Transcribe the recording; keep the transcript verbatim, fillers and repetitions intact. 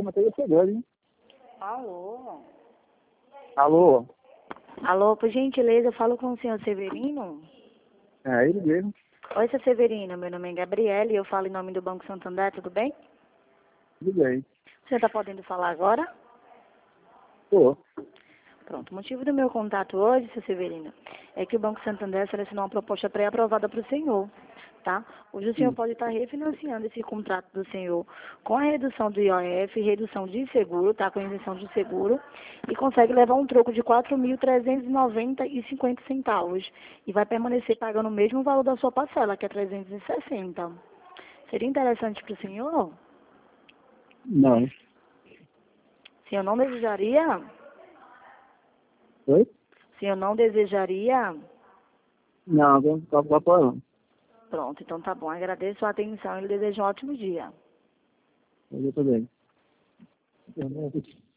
mas teria chegado, hein? Alô? Alô? Alô, por gentileza, eu falo com o senhor Severino? É, ele mesmo. Oi, seu Severino, meu nome é Gabriele e eu falo em nome do Banco Santander, tudo bem? Tudo bem. O senhor está podendo falar agora? Tô. Pronto, o motivo do meu contato hoje, seu Severino, é que o Banco Santander selecionou uma proposta pré-aprovada para o senhor, tá? Hoje o senhor Sim. pode estar refinanciando esse contrato do senhor com a redução do I O F, redução de seguro, tá? Com isenção de seguro, e consegue levar um troco de quatro mil trezentos e noventa e cinquenta centavos e vai permanecer pagando o mesmo valor da sua parcela, que é trezentos e sessenta. Seria interessante para o senhor? Não. O senhor não desejaria? Oi? O senhor não desejaria? Não, não tá falando. Pronto, então tá bom. Agradeço a atenção e lhe desejo um ótimo dia. Eu também.